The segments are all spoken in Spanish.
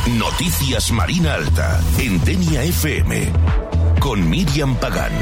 Noticias Marina Alta, en Denia FM, con Miriam Pagán.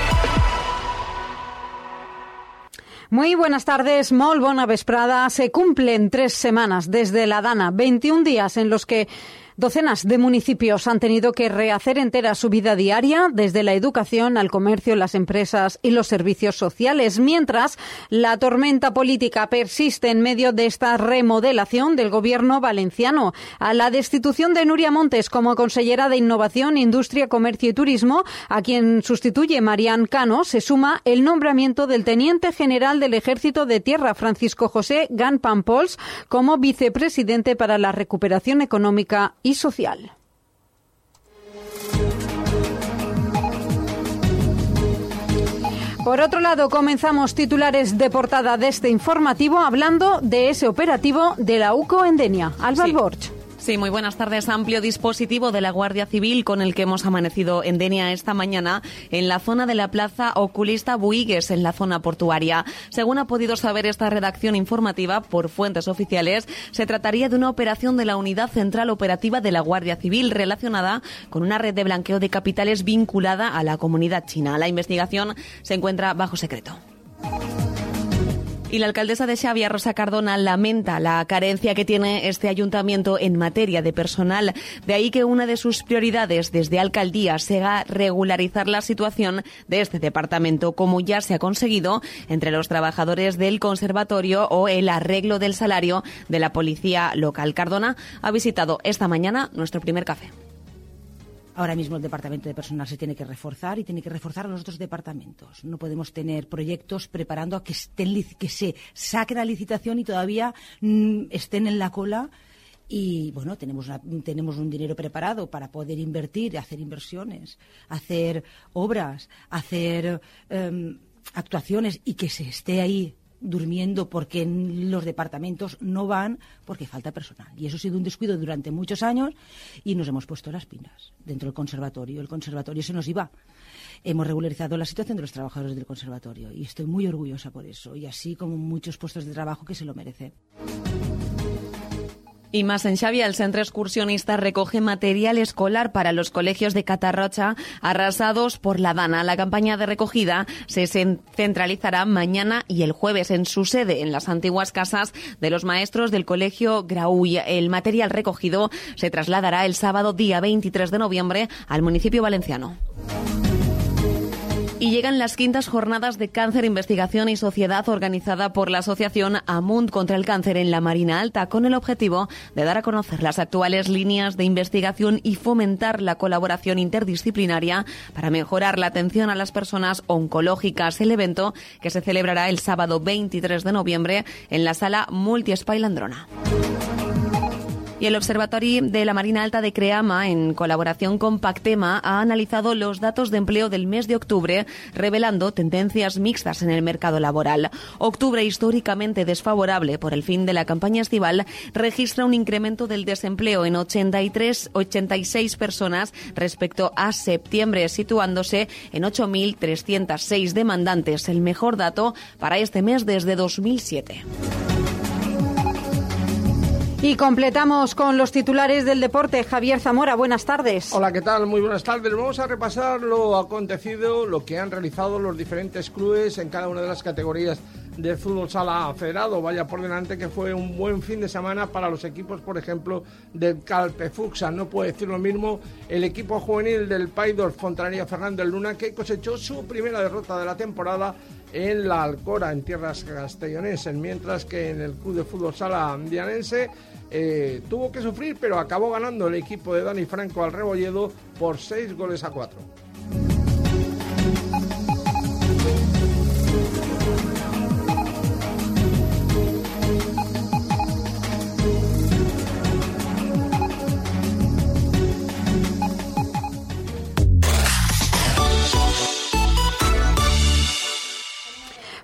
Muy buenas tardes, molt bona vesprada. Se cumplen 3 semanas desde la Dana, 21 días en los que docenas de municipios han tenido que rehacer entera su vida diaria, desde la educación al comercio, las empresas y los servicios sociales, mientras la tormenta política persiste en medio de esta remodelación del gobierno valenciano. A la destitución de Núria Montes como consellera de Innovación, Industria, Comercio y Turismo, a quien sustituye Marian Cano, se suma el nombramiento del teniente general del Ejército de Tierra, Francisco José Gant Pampols, como vicepresidente para la recuperación económica y social. Por otro lado, comenzamos titulares de portada de este informativo hablando de ese operativo de la UCO en Denia. Alba Alborch. Sí, muy buenas tardes. Amplio dispositivo de la Guardia Civil con el que hemos amanecido en Denia esta mañana en la zona de la Plaza Oculista Buigues, en la zona portuaria. Según ha podido saber esta redacción informativa por fuentes oficiales, se trataría de una operación de la Unidad Central Operativa de la Guardia Civil relacionada con una red de blanqueo de capitales vinculada a la comunidad china. La investigación se encuentra bajo secreto. Y la alcaldesa de Xàbia, Rosa Cardona, lamenta la carencia que tiene este ayuntamiento en materia de personal. De ahí que una de sus prioridades desde alcaldía sea regularizar la situación de este departamento, como ya se ha conseguido entre los trabajadores del conservatorio o el arreglo del salario de la policía local. Cardona ha visitado esta mañana nuestro primer café. Ahora mismo el departamento de personal se tiene que reforzar y tiene que reforzar a los otros departamentos. No podemos tener proyectos preparando a que se saque la licitación y todavía estén en la cola. Y bueno, tenemos un dinero preparado para poder invertir, hacer inversiones, hacer obras, hacer actuaciones y que se esté ahí durmiendo porque en los departamentos no van porque falta personal. Y eso ha sido un descuido durante muchos años y nos hemos puesto las pilas dentro del conservatorio. El conservatorio se nos iba. Hemos regularizado la situación de los trabajadores del conservatorio y estoy muy orgullosa por eso. Y así como muchos puestos de trabajo que se lo merecen. Y más en Xàbia, el centro excursionista recoge material escolar para los colegios de Catarrocha arrasados por la Dana. La campaña de recogida se centralizará mañana y el jueves en su sede, en las antiguas casas de los maestros del colegio Graull. El material recogido se trasladará el sábado día 23 de noviembre al municipio valenciano. Y llegan las 5ª jornadas de Cáncer, Investigación y Sociedad organizada por la asociación Amunt contra el Cáncer en la Marina Alta, con el objetivo de dar a conocer las actuales líneas de investigación y fomentar la colaboración interdisciplinaria para mejorar la atención a las personas oncológicas. El evento, que se celebrará el sábado 23 de noviembre en la sala Multiespai Landrona. Y el Observatorio de la Marina Alta de Creama, en colaboración con Pactema, ha analizado los datos de empleo del mes de octubre, revelando tendencias mixtas en el mercado laboral. Octubre, históricamente desfavorable por el fin de la campaña estival, registra un incremento del desempleo en 86 personas respecto a septiembre, situándose en 8.306 demandantes, el mejor dato para este mes desde 2007. Y completamos con los titulares del deporte. Javier Zamora, buenas tardes. Hola, ¿qué tal? Muy buenas tardes. Vamos a repasar lo acontecido, lo que han realizado los diferentes clubes en cada una de las categorías del fútbol sala federado. Vaya por delante que fue un buen fin de semana para los equipos, por ejemplo, del Calpefuxa. No puede decir lo mismo el equipo juvenil del Paidor Fontanería Fernández Luna, que cosechó su primera derrota de la temporada en la Alcora, en tierras castellonenses, mientras que en el club de fútbol sala dianense tuvo que sufrir, pero acabó ganando el equipo de Dani Franco al Rebolledo por 6-4.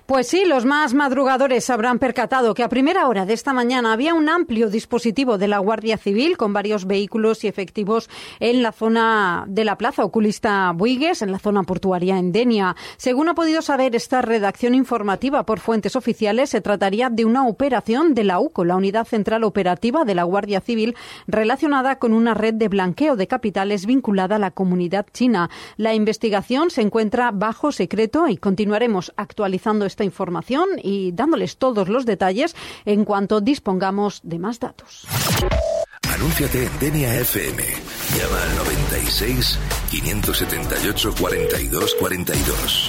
Pues sí, los más madrugadores habrán percatado que a primera hora de esta mañana había un amplio dispositivo de la Guardia Civil con varios vehículos y efectivos en la zona de la Plaza Oculista Buigues, en la zona portuaria en Denia. Según ha podido saber esta redacción informativa por fuentes oficiales, se trataría de una operación de la UCO, la Unidad Central Operativa de la Guardia Civil, relacionada con una red de blanqueo de capitales vinculada a la comunidad china. La investigación se encuentra bajo secreto y continuaremos actualizando esta información y dándoles todos los detalles en cuanto dispongamos de más datos. Anúnciate en Denia FM. Llama al 96 578 42 42.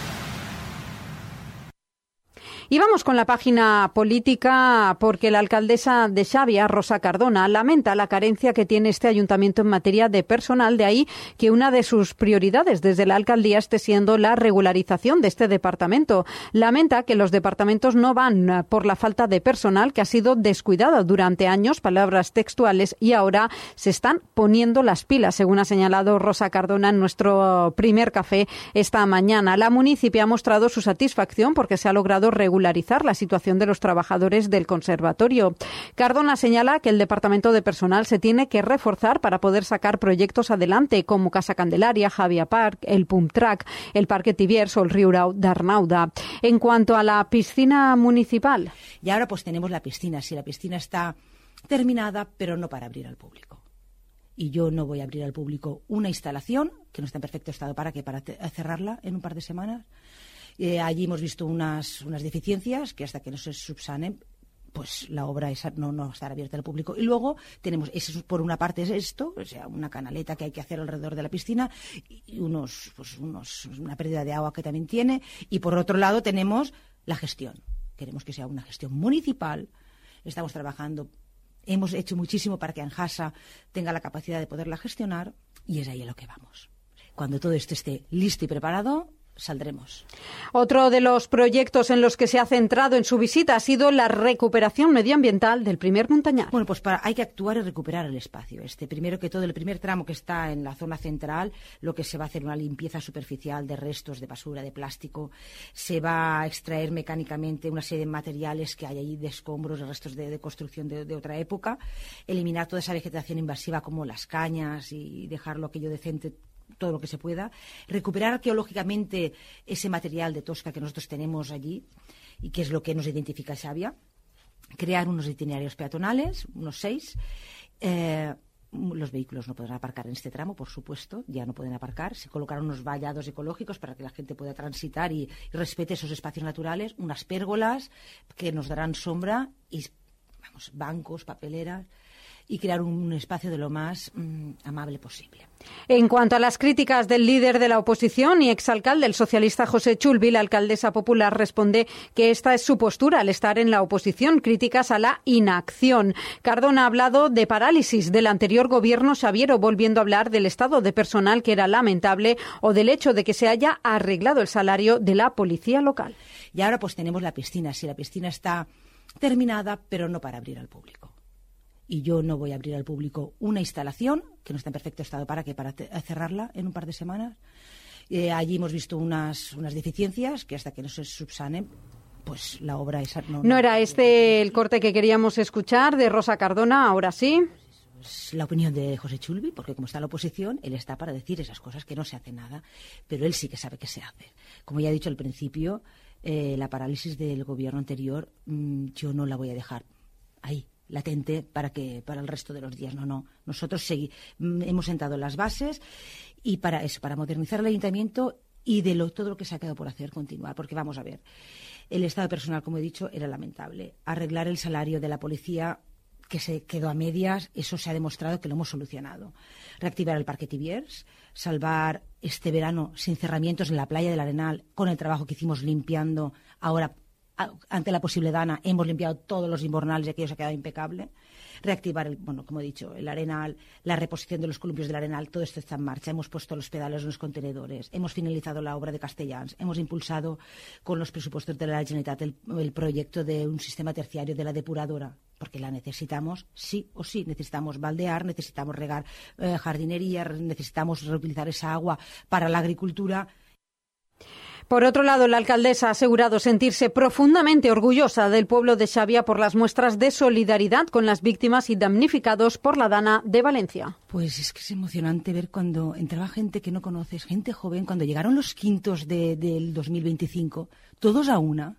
Y vamos con la página política porque la alcaldesa de Xavia, Rosa Cardona, lamenta la carencia que tiene este ayuntamiento en materia de personal. De ahí que una de sus prioridades desde la alcaldía esté siendo la regularización de este departamento. Lamenta que los departamentos no van por la falta de personal que ha sido descuidada durante años, palabras textuales, y ahora se están poniendo las pilas, según ha señalado Rosa Cardona en nuestro primer café esta mañana. La municipio ha mostrado su satisfacción porque se ha logrado regularizar la situación de los trabajadores del conservatorio. Cardona señala que el departamento de personal se tiene que reforzar para poder sacar proyectos adelante como Casa Candelaria, Javia Park, el Pump Track, el Parque Tibiers o el Riurau d'Arnauda. En cuanto a la piscina municipal. Y ahora pues tenemos la piscina. Sí, la piscina está terminada, pero no para abrir al público. Y yo no voy a abrir al público una instalación que no está en perfecto estado para cerrarla en un par de semanas. Allí hemos visto unas deficiencias que hasta que no se subsanen, pues la obra esa no estará abierta al público. Y luego tenemos, por una parte es esto, o sea, una canaleta que hay que hacer alrededor de la piscina y una pérdida de agua que también tiene. Y por otro lado tenemos la gestión. Queremos que sea una gestión municipal. Estamos trabajando, hemos hecho muchísimo para que Anjasa tenga la capacidad de poderla gestionar y es ahí a lo que vamos. Cuando todo esto esté listo y preparado, saldremos. Otro de los proyectos en los que se ha centrado en su visita ha sido la recuperación medioambiental del primer Montañar. Bueno, pues hay que actuar y recuperar el espacio. Primero que todo, el primer tramo que está en la zona central, lo que se va a hacer una limpieza superficial de restos de basura, de plástico. Se va a extraer mecánicamente una serie de materiales que hay allí, de escombros, de restos de construcción de otra época. Eliminar toda esa vegetación invasiva como las cañas y dejarlo aquello decente, todo lo que se pueda, recuperar arqueológicamente ese material de Tosca que nosotros tenemos allí y que es lo que nos identifica a Xavia, crear unos itinerarios peatonales, unos 6. Los vehículos no podrán aparcar en este tramo, por supuesto, ya no pueden aparcar. Se colocaron unos vallados ecológicos para que la gente pueda transitar y respete esos espacios naturales, unas pérgolas que nos darán sombra y bancos, papeleras, y crear un espacio de lo más amable posible. En cuanto a las críticas del líder de la oposición y exalcalde del socialista José Chulvi, la alcaldesa popular responde que esta es su postura al estar en la oposición, críticas a la inacción. Cardona ha hablado de parálisis del anterior gobierno Xaviero, volviendo a hablar del estado de personal que era lamentable o del hecho de que se haya arreglado el salario de la policía local. Y ahora pues tenemos la piscina. Sí, la piscina está terminada, pero no para abrir al público. Y yo no voy a abrir al público una instalación que no está en perfecto estado para cerrarla en un par de semanas. Allí hemos visto unas deficiencias que hasta que no se subsanen, pues la obra esa no era el corte que queríamos escuchar de Rosa Cardona, ahora sí. Es la opinión de José Chulvi, porque como está en la oposición, él está para decir esas cosas, que no se hace nada, pero él sí que sabe que se hace. Como ya he dicho al principio, la parálisis del gobierno anterior yo no la voy a dejar ahí, latente, para el resto de los días. No. Nosotros hemos sentado las bases y para eso, para modernizar el ayuntamiento y todo lo que se ha quedado por hacer, continuar. Porque vamos a ver, el estado personal, como he dicho, era lamentable. Arreglar el salario de la policía, que se quedó a medias, eso se ha demostrado que lo hemos solucionado. Reactivar el Parque Tibiers, salvar este verano sin cerramientos en la playa del Arenal, con el trabajo que hicimos limpiando. Ahora, ante la posible dana, hemos limpiado todos los invernales y aquello se ha quedado impecable. Reactivar, como he dicho, el Arenal, la reposición de los columpios del Arenal, todo esto está en marcha. Hemos puesto los pedales en los contenedores, hemos finalizado la obra de Castellans, hemos impulsado con los presupuestos de la Generalitat el proyecto de un sistema terciario de la depuradora, porque la necesitamos sí o sí. Necesitamos baldear, necesitamos regar jardinería, necesitamos reutilizar esa agua para la agricultura. Por otro lado, la alcaldesa ha asegurado sentirse profundamente orgullosa del pueblo de Xàbia por las muestras de solidaridad con las víctimas y damnificados por la Dana de Valencia. Pues es que es emocionante ver cuando entraba gente que no conoces, gente joven, cuando llegaron los quintos del 2025, todos a una,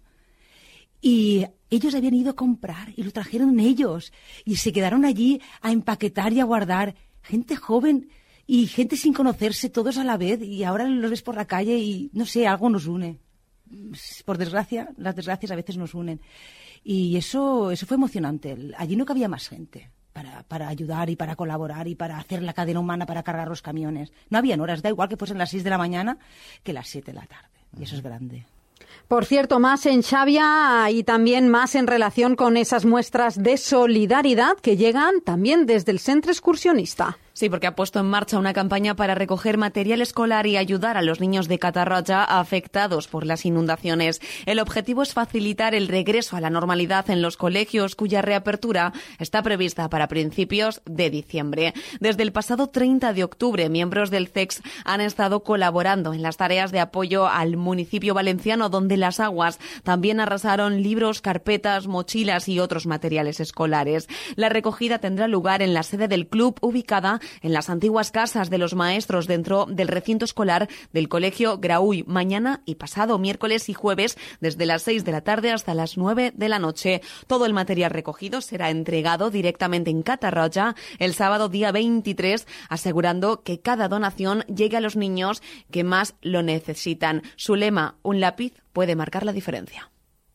y ellos habían ido a comprar y lo trajeron ellos y se quedaron allí a empaquetar y a guardar. Gente joven y gente sin conocerse, todos a la vez, y ahora los ves por la calle y, no sé, algo nos une. Por desgracia, las desgracias a veces nos unen. Y eso fue emocionante. Allí no cabía más gente para ayudar y para colaborar y para hacer la cadena humana para cargar los camiones. No habían horas, da igual que fuesen las 6 de la mañana que las 7 de la tarde. Y eso es grande. Por cierto, más en Xàbia y también más en relación con esas muestras de solidaridad que llegan también desde el Centre Excursionista. Sí, porque ha puesto en marcha una campaña para recoger material escolar y ayudar a los niños de Catarroja afectados por las inundaciones. El objetivo es facilitar el regreso a la normalidad en los colegios, cuya reapertura está prevista para principios de diciembre. Desde el pasado 30 de octubre, miembros del CEX han estado colaborando en las tareas de apoyo al municipio valenciano, donde las aguas también arrasaron libros, carpetas, mochilas y otros materiales escolares. La recogida tendrá lugar en la sede del club, ubicada en las antiguas casas de los maestros dentro del recinto escolar del Colegio Graúy, mañana y pasado miércoles y jueves desde las 6 de la tarde hasta las 9 de la noche. Todo el material recogido será entregado directamente en Catarroja el sábado día 23, asegurando que cada donación llegue a los niños que más lo necesitan. Su lema, un lápiz puede marcar la diferencia.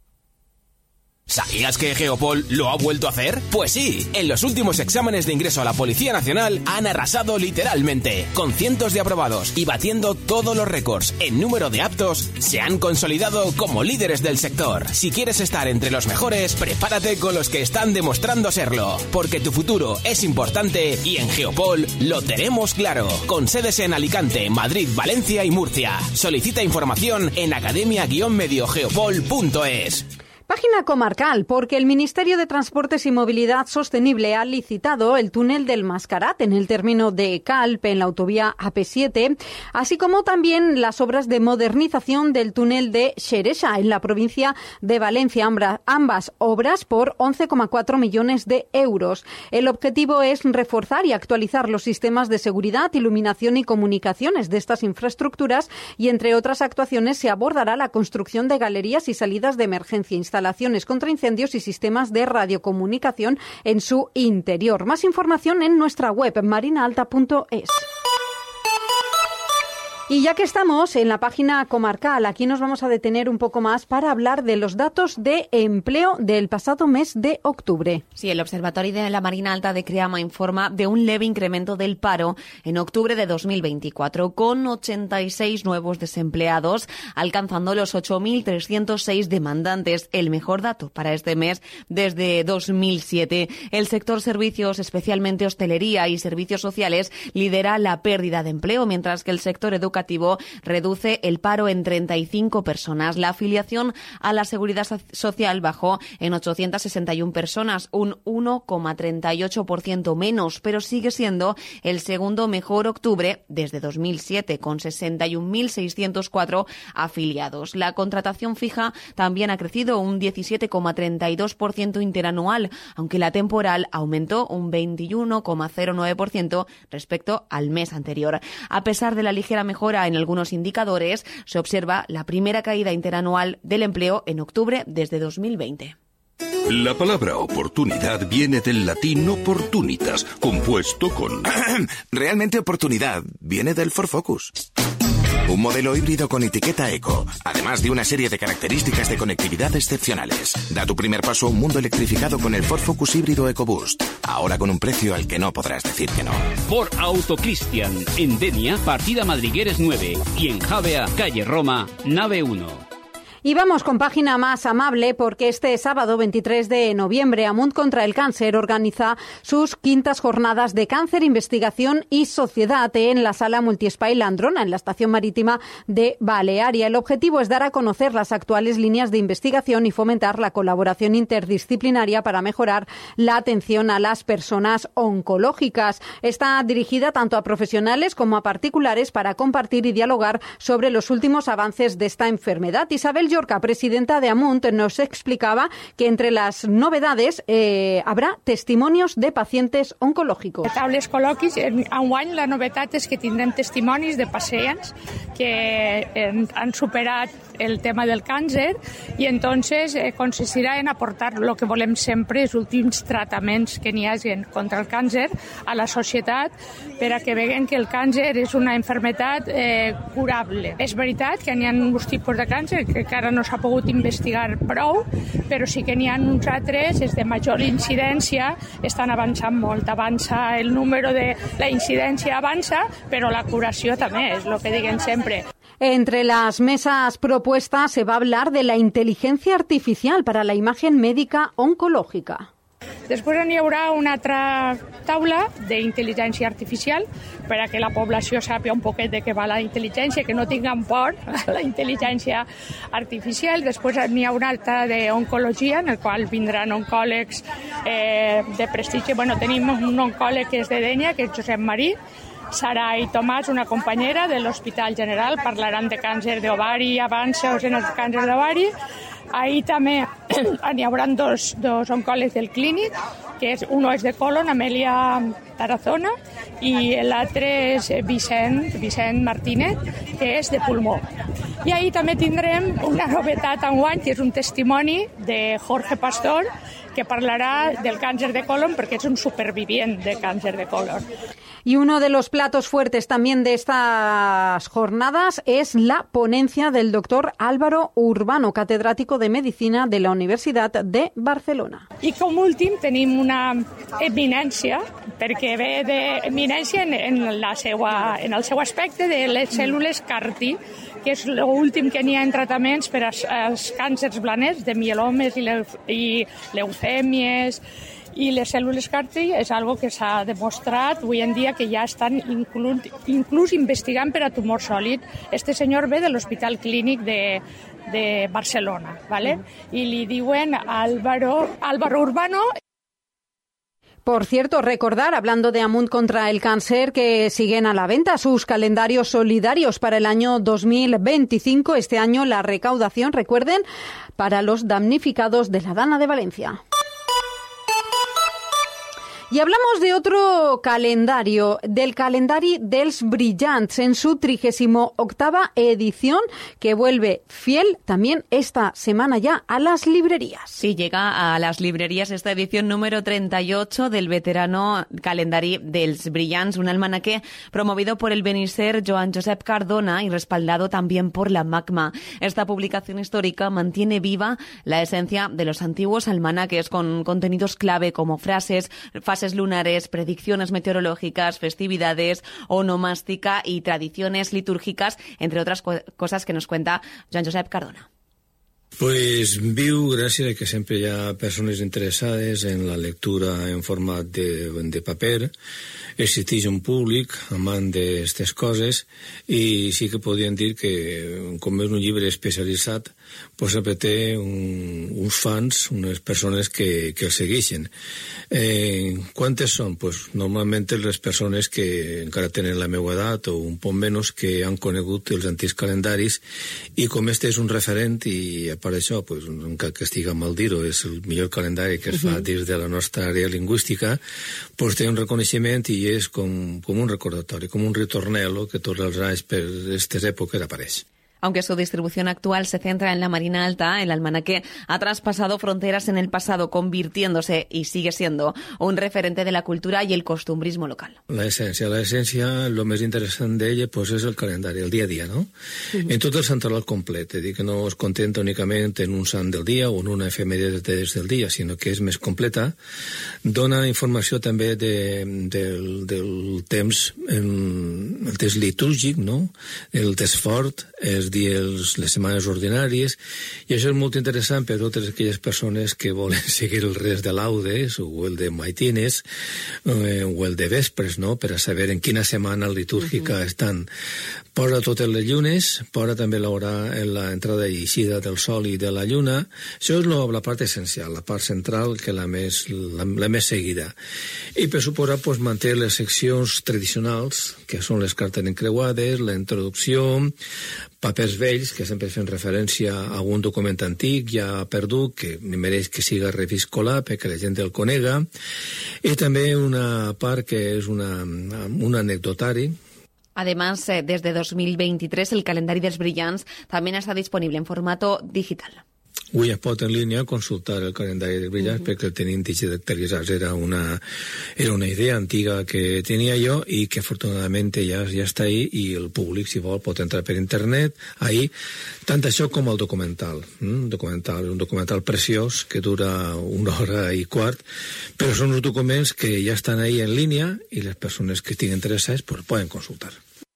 ¿Sabías que Geopol lo ha vuelto a hacer? Pues sí, en los últimos exámenes de ingreso a la Policía Nacional han arrasado literalmente, con cientos de aprobados y batiendo todos los récords en número de aptos, se han consolidado como líderes del sector. Si quieres estar entre los mejores, prepárate con los que están demostrando serlo, porque tu futuro es importante y en Geopol lo tenemos claro, con sedes en Alicante, Madrid, Valencia y Murcia. Solicita información en academia-mediogeopol.es. Página comarcal, porque el Ministerio de Transportes y Movilidad Sostenible ha licitado el túnel del Mascarat en el término de Calp, en la autovía AP7, así como también las obras de modernización del túnel de Xerexa, en la provincia de Valencia, ambas obras por 11,4 millones de euros. El objetivo es reforzar y actualizar los sistemas de seguridad, iluminación y comunicaciones de estas infraestructuras y, entre otras actuaciones, se abordará la construcción de galerías y salidas de emergencia, instalaciones contra incendios y sistemas de radiocomunicación en su interior. Más información en nuestra web marinaalta.es. Y ya que estamos en la página comarcal, aquí nos vamos a detener un poco más para hablar de los datos de empleo del pasado mes de octubre. Sí, el Observatorio de la Marina Alta de Creama informa de un leve incremento del paro en octubre de 2024, con 86 nuevos desempleados, alcanzando los 8.306 demandantes, el mejor dato para este mes desde 2007. El sector servicios, especialmente hostelería y servicios sociales, lidera la pérdida de empleo, mientras que el sector educativo reduce el paro en 35 personas. La afiliación a la Seguridad Social bajó en 861 personas, un 1,38% menos, pero sigue siendo el segundo mejor octubre desde 2007, con 61.604 afiliados. La contratación fija también ha crecido un 17,32% interanual, aunque la temporal aumentó un 21,09% respecto al mes anterior. A pesar de la ligera mejora en algunos indicadores, se observa la primera caída interanual del empleo en octubre desde 2020. La palabra oportunidad viene del latín opportunitas, compuesto con... Realmente oportunidad viene del Ford Focus. Un modelo híbrido con etiqueta eco, además de una serie de características de conectividad excepcionales. Da tu primer paso a un mundo electrificado con el Ford Focus híbrido EcoBoost. Ahora con un precio al que no podrás decir que no. Ford Auto Cristian, en Denia, partida Madrigueres 9. Y en Javea, calle Roma, nave 1. Y vamos con página más amable porque este sábado 23 de noviembre Amunt contra el Cáncer organiza sus quintas jornadas de cáncer, investigación y sociedad en la sala multiespai Landrona, en la estación marítima de Balearia. El objetivo es dar a conocer las actuales líneas de investigación y fomentar la colaboración interdisciplinaria para mejorar la atención a las personas oncológicas. Está dirigida tanto a profesionales como a particulares para compartir y dialogar sobre los últimos avances de esta enfermedad. Isabel Llorca, presidenta de Amunt, nos explicaba que entre las novedades habrà testimonios de pacientes oncològics. A taules col·loquis, enguany la novetat és que tindrem testimonis de pacients que han superat el tema del càncer i entonces consistirà en aportar el que volem sempre, els últims tractaments que n'hi hagi contra el càncer a la societat per a que veguen que el càncer és una enfermetat curable. És veritat que n'hi ha uns tipus de càncer que encara no s'ha pogut investigar prou, però sí que n'hi ha uns altres, és de major incidència, estan avançant molt. Avança el número de la incidència avança, però la curació també, és el que diguen sempre. Entre las mesas propuestas se va a hablar de la inteligencia artificial para la imagen médica oncológica. Després n'hi haurà una altra taula d'intel·ligència artificial per a que la població sàpiga un poquet de què va la intel·ligència, que no tinguin por a la intel·ligència artificial. Després n'hi haurà una altra d'oncologia, en el qual vindran oncòlegs de prestigi. Tenim un oncòleg que és de Dénia, que és Josep Marí, Sara i Tomàs, una companyera de l'Hospital General, parlaran de càncer d'ovari, avanços en el càncer d'ovari. Ahir també n'hi haurà dos oncòlegs del clínic, que un és de colon, Amèlia Tarazona, i l'altre és Vicent Martínez, que és de pulmó. I ahir també tindrem una novetat enguany, que és un testimoni de Jorge Pastor, que parlarà del càncer de colon perquè és un supervivient de càncer de colon. Y uno de los platos fuertes también de estas jornadas es la ponencia del doctor Álvaro Urbano, catedrático de Medicina de la Universitat de Barcelona. I com últim tenim una eminència, perquè ve d'eminència en el seu aspecte de les cèl·lules CAR-T, que és l'últim que n'hi ha en tractaments per als càncers blaners, de mielomes i leucèmies. I les cèl·lules CAR-T és algo que s'ha demostrat avui en dia que ja estan inclús investigant per a tumor sòlid. Este senyor ve de l'Hospital Clínic de Barcelona, ¿vale? I li diuen Álvaro Urbano. Por cierto, recordar, hablando de Amunt contra el Cáncer, que siguen a la venta sus calendarios solidarios para el año 2025. Este año la recaudación, recuerden, para los damnificados de la Dana de Valencia. Y hablamos de otro calendario, del calendari dels Brillants, en su 38ª edición, que vuelve fiel también esta semana ya a las librerías. Sí, llega a las librerías esta edición número 38 del veterano calendari dels Brillants, un almanaque promovido por el Benisser Joan Josep Cardona y respaldado también por la MACMA. Esta publicación histórica mantiene viva la esencia de los antiguos almanaques, con contenidos clave como frases lunares, predicciones meteorológicas, festividades, onomástica y tradiciones litúrgicas, entre otras cosas que nos cuenta Joan Josep Cardona. Pues viu gràcies a que sempre hi ha persones interessades en la lectura en format de paper. Existeix un públic amant d'aquestes coses i sí que podríem dir que, com és un llibre especialitzat, pues sempre té uns fans, unes persones que el segueixen. Quantes són? Pues normalment les persones que encara tenen la meva edat o un poc menys, que han conegut els antics calendaris, i com este és un referent i per això, pues, encara que estigui mal dir-ho, és el millor calendari que es fa dins de la nostra àrea lingüística, pues té un reconeixement i és com un recordatori, com un ritornello que tots els anys per aquestes èpoques apareix. Aunque su distribución actual se centra en la Marina Alta, el almanaque ha traspasado fronteras en el pasado, convirtiéndose, y sigue siendo, un referente de la cultura y el costumbrismo local. La esencia, lo més interessant d'ella pues, és el calendari, el dia a dia, no? En tot el santoral complet, és dir, que no es contenta únicament en un sant del dia o en una efemèride del dia, sinó que és més completa. Dona informació també del temps, el temps litúrgic, no? El temps fort, els les setmanes ordinàries, i això és molt interessant per a totes aquelles persones que volen seguir el res de laudes o el de maitines o el de vespres, no?, per a saber en quina setmana litúrgica estan. Posa totes les llunes, posa també l'hora en l'entrada i eixida del sol i de la lluna. Això és la part essencial, la part central, que la més seguida. I per suposar, pues, manté les seccions tradicionals, que són les cartes encreuades, la introducció, papers vells, que sempre fan referència a un document antic ja perdut, que mereix que siga reviscolat perquè la gent el conega, i també una part que és un anecdotari. Además, desde 2023 el calendario de los brillants también está disponible en formato digital. Avui es pot en línia consultar el calendari de brillants perquè el tenim digitalitzat. Era una idea antiga que tenia jo i que afortunadament ja està ahí, i el públic, si vol, pot entrar per internet ahí, tant això com el documental. Un documental preciós que dura 1 hora i quart, però són uns documents que ja estan ahí en línia i les persones que estiguin interessades pues poden consultar.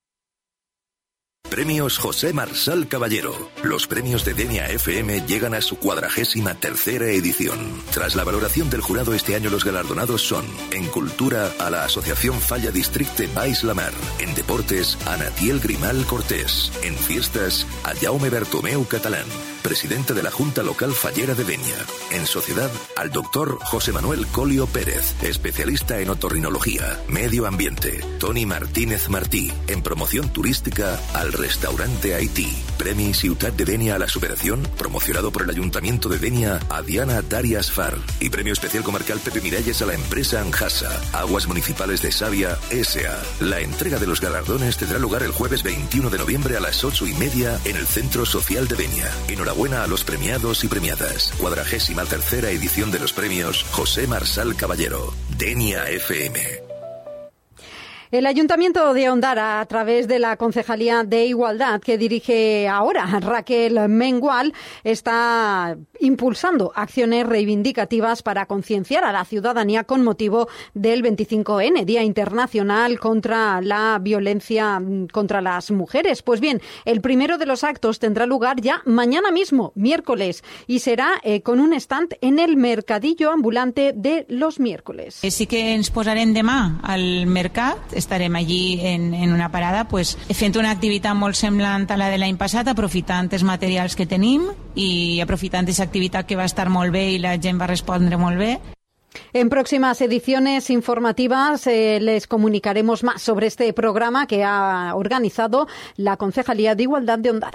Premios José Marsal Caballero. Los premios de Denia FM llegan a su 43ª edición. Tras la valoración del jurado, este año los galardonados son: en Cultura, a la Asociación Falla Districte Baix la Mar; en Deportes, a Natiel Grimal Cortés; en Fiestas, a Jaume Bertomeu Catalán, presidente de la Junta Local Fallera de Denia; en Sociedad, al doctor José Manuel Colio Pérez, especialista en otorrinología, medio ambiente; Toni Martínez Martí; en Promoción Turística, al Restaurante Haití; Premi Ciutat de Denia a la Superación, promocionado por el Ayuntamiento de Denia, a Diana Darias Far; y Premio Especial Comarcal Pepe Miralles a la empresa Anjasa; Aguas Municipales de Savia S.A. La entrega de los galardones tendrá lugar el jueves 21 de noviembre a las 8:30 en el Centro Social de Denia. Enhorabuena a los premiados y premiadas. 43ª edición de los premios José Marsal Caballero. Denia FM. El Ayuntamiento de Ondara, a través de la Concejalía de Igualdad que dirige ahora Raquel Mengual, está impulsando acciones reivindicativas para concienciar a la ciudadanía con motivo del 25N, Día Internacional contra la Violencia contra las Mujeres. Pues bien, el primero de los actos tendrá lugar ya mañana mismo, miércoles, y será con un stand en el Mercadillo Ambulante de los miércoles. Sí que ens posarem demà al mercat. Estarem allí en una parada pues, fent una activitat molt semblant a la de l'any passat, aprofitant els materials que tenim i aprofitant aquesta activitat que va estar molt bé i la gent va respondre molt bé. En próximas ediciones informativas les comunicaremos más sobre este programa que ha organizado la Concejalía de Igualdad de Ondara.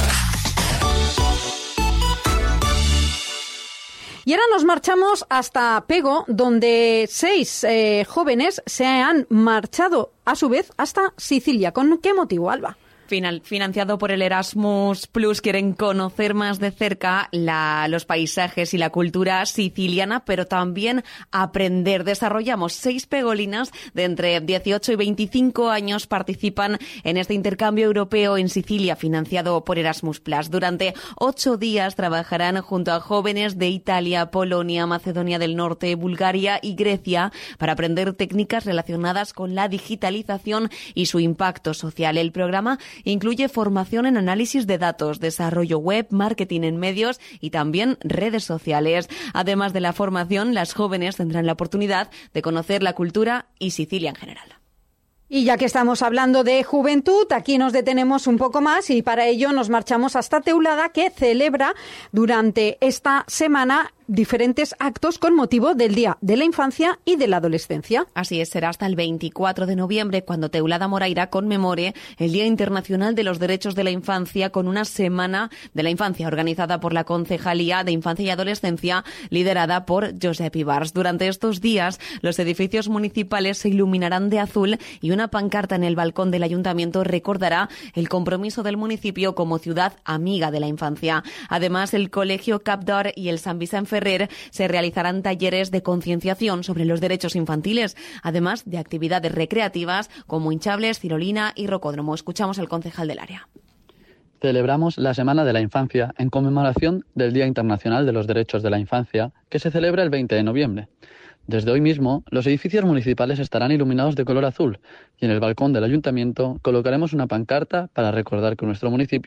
Y ahora nos marchamos hasta Pego, donde 6 jóvenes se han marchado a su vez hasta Sicilia. ¿Con qué motivo, Alba? Financiado por el Erasmus Plus, quieren conocer más de cerca los paisajes y la cultura siciliana, pero también aprender. Desarrollamos 6 pegolinas de entre 18 y 25 años participan en este intercambio europeo en Sicilia, financiado por Erasmus Plus. Durante 8 días trabajarán junto a jóvenes de Italia, Polonia, Macedonia del Norte, Bulgaria y Grecia para aprender técnicas relacionadas con la digitalización y su impacto social. El programa incluye formación en análisis de datos, desarrollo web, marketing en medios y también redes sociales. Además de la formación, las jóvenes tendrán la oportunidad de conocer la cultura y Sicilia en general. Y ya que estamos hablando de juventud, aquí nos detenemos un poco más y para ello nos marchamos hasta Teulada, que celebra durante esta semana diferentes actos con motivo del Día de la Infancia y de la Adolescencia. Así es, será hasta el 24 de noviembre cuando Teulada Moraira conmemore el Día Internacional de los Derechos de la Infancia con una Semana de la Infancia organizada por la Concejalía de Infancia y Adolescencia liderada por Josep Ibars. Durante estos días los edificios municipales se iluminarán de azul y una pancarta en el balcón del ayuntamiento recordará el compromiso del municipio como ciudad amiga de la infancia. Además, el Colegio Cap d'Or y el Sant Vicent Ferrer se realizarán talleres de concienciación sobre los derechos infantiles, además de actividades recreativas como hinchables, tirolina y rocódromo. Escuchamos al concejal del área. Celebramos la Semana de la Infancia en conmemoración del Día Internacional de los Derechos de la Infancia, que se celebra el 20 de noviembre. Desde hoy mismo, los edificios municipales estarán iluminados de color azul y en el balcón del ayuntamiento colocaremos una pancarta para recordar que nuestro municipio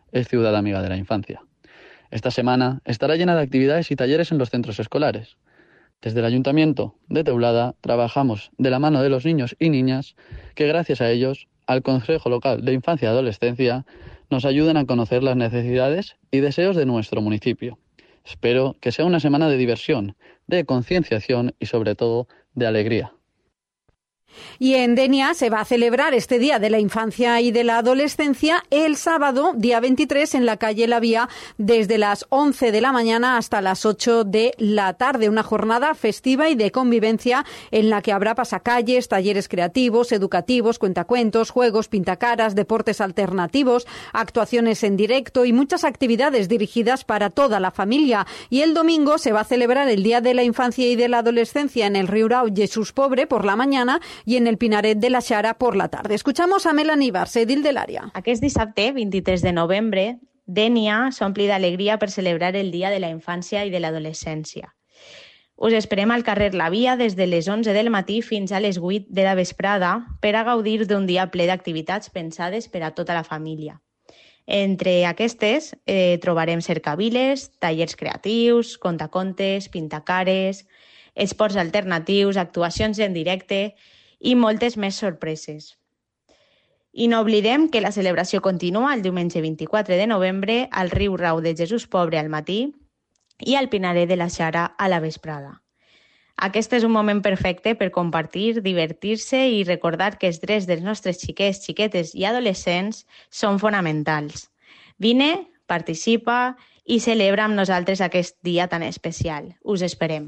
es Ciudad Amiga de la Infancia. Esta semana estará llena de actividades y talleres en los centros escolares. Desde el Ayuntamiento de Teulada trabajamos de la mano de los niños y niñas que, gracias a ellos, al Consejo Local de Infancia y Adolescencia, nos ayuden a conocer las necesidades y deseos de nuestro municipio. Espero que sea una semana de diversión, de concienciación y, sobre todo, de alegría. Y en Denia se va a celebrar este Día de la Infancia y de la Adolescencia el sábado, día 23, en la calle La Vía, desde las 11 de la mañana hasta las 8 de la tarde. Una jornada festiva y de convivencia en la que habrá pasacalles, talleres creativos, educativos, cuentacuentos, juegos, pintacaras, deportes alternativos, actuaciones en directo y muchas actividades dirigidas para toda la familia. Y el domingo se va a celebrar el Día de la Infancia y de la Adolescencia en el Riurau Jesús Pobre por la mañana i en el Pinaret de la Xara por la tarde. Escuchamos a Melanie Barça, edil de l'àrea. Aquest dissabte, 23 de novembre, Dénia s'ompli d'alegria per celebrar el Dia de la Infància i de l'Adolescència. Us esperem al carrer La Via des de les 11 del matí fins a les 8 de la vesprada per a gaudir d'un dia ple d'activitats pensades per a tota la família. Entre aquestes trobarem cercaviles, tallers creatius, contacontes, pintacares, esports alternatius, actuacions en directe i moltes més sorpreses. I no oblidem que la celebració continua el diumenge 24 de novembre al Riurau de Jesús Pobre al matí i al Pinaret de la Xara a la vesprada. Aquest és un moment perfecte per compartir, divertir-se i recordar que els drets dels nostres xiquets, xiquetes i adolescents són fonamentals. Vine, participa i celebra amb nosaltres aquest dia tan especial. Us esperem.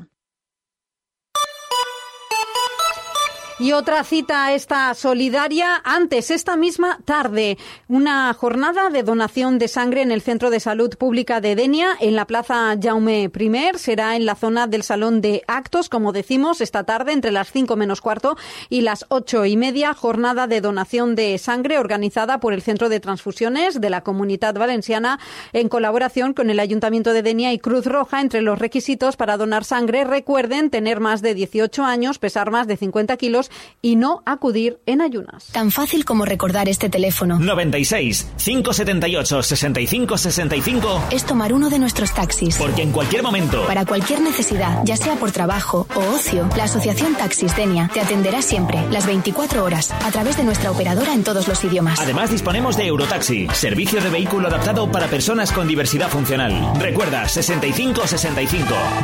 Y otra cita esta solidaria antes, esta misma tarde, una jornada de donación de sangre en el Centro de Salud Pública de Dénia, en la Plaza Jaume I. Será en la zona del Salón de Actos, como decimos, esta tarde entre las 5 menos cuarto y las 8:30, jornada de donación de sangre organizada por el Centro de Transfusiones de la Comunitat Valenciana en colaboración con el Ayuntamiento de Dénia y Cruz Roja. Entre los requisitos para donar sangre, recuerden tener más de 18 años, pesar más de 50 kilos y no acudir en ayunas. Tan fácil como recordar este teléfono. 96 578 65 65 es tomar uno de nuestros taxis. Porque en cualquier momento, para cualquier necesidad, ya sea por trabajo o ocio, la Asociación Taxis Dénia te atenderá siempre, las 24 horas, a través de nuestra operadora en todos los idiomas. Además, disponemos de Eurotaxi, servicio de vehículo adaptado para personas con diversidad funcional. Recuerda, 65 65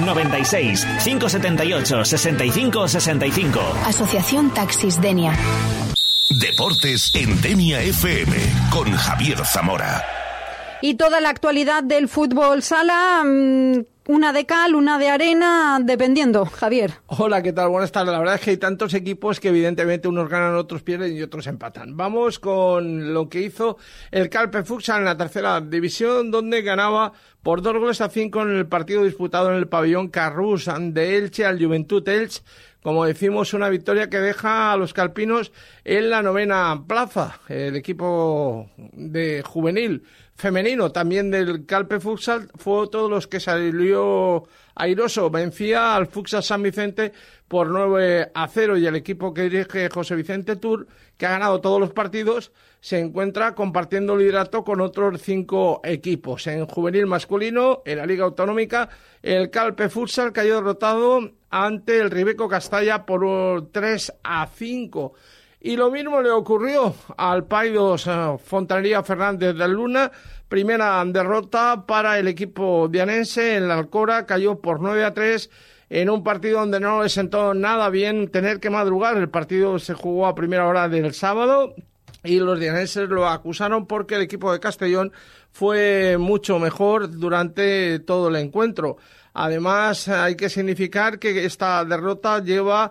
96 578 65 65. Asociación Taxis Dénia. Deportes en Dénia FM con Javier Zamora. Y toda la actualidad del fútbol sala, una de cal, una de arena, dependiendo. Javier. Hola, ¿qué tal? Buenas tardes. La verdad es que hay tantos equipos que evidentemente unos ganan, otros pierden y otros empatan. Vamos con lo que hizo el Calpe Futsal en la tercera división, donde ganaba por 2-5 en el partido disputado en el pabellón Carrús de Elche al Joventut Elche. Como decimos, una victoria que deja a los calpinos en la 9ª plaza. El equipo de juvenil femenino también del Calpe Futsal fue otro de los que salió airoso. Vencía al Futsal San Vicente por 9-0 y el equipo que dirige José Vicente Tur, que ha ganado todos los partidos, se encuentra compartiendo liderato con otros 5 equipos. En juvenil masculino, en la Liga Autonómica, el Calpe Futsal cayó derrotado ante el Ribeco Castalla por 3-5. Y lo mismo le ocurrió al Paidos Fontanería Fernández del Luna. Primera derrota para el equipo dianense en la Alcora, cayó por 9-3 en un partido donde no le sentó nada bien tener que madrugar. El partido se jugó a primera hora del sábado y los dianenses lo acusaron porque el equipo de Castellón fue mucho mejor durante todo el encuentro. Además, hay que significar que esta derrota lleva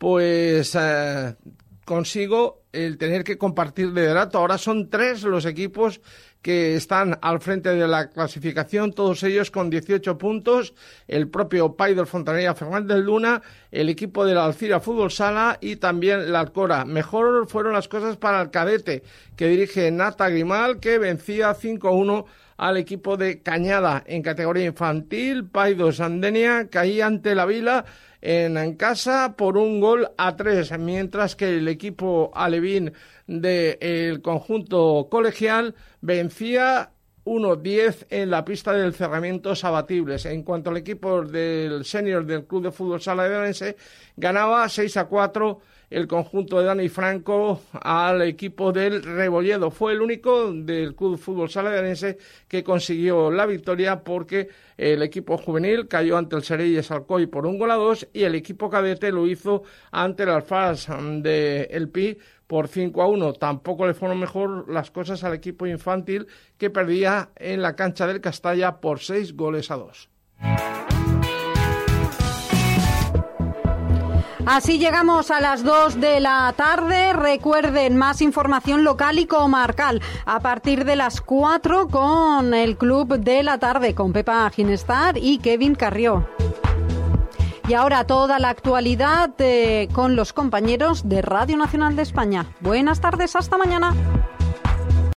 consigo el tener que compartir liderato. Ahora son 3 los equipos que están al frente de la clasificación, todos ellos con 18 puntos, el propio Paidos Fontanería Fernández Luna, el equipo de la Alcira Fútbol Sala y también la Alcora. Mejor fueron las cosas para el cadete, que dirige Nata Grimal, que vencía 5-1 al equipo de Cañada. En categoría infantil, Paidos Dénia caía ante la Vila en casa por 1-3, mientras que el equipo alevín del conjunto colegial vencía 1-10 en la pista del Cerramientos Abatibles. En cuanto al equipo del senior del Club de Fútbol Sala de Orense, ganaba 6-4 el conjunto de Dani Franco al equipo del Rebolledo. Fue el único del Club de Fútbol Sala de Orense que consiguió la victoria, porque el equipo juvenil cayó ante el Sereyes Alcoy por 1-2 y el equipo cadete lo hizo ante el Alfaz de El Pi por 5-1. Tampoco le fueron mejor las cosas al equipo infantil, que perdía en la cancha del Castalla por 6-2. Así llegamos a las 2 de la tarde. Recuerden, más información local y comarcal a partir de las 4 con el Club de la Tarde, con Pepa Ginestar y Kevin Carrió. Y ahora toda la actualidad con los compañeros de Radio Nacional de España. Buenas tardes, hasta mañana.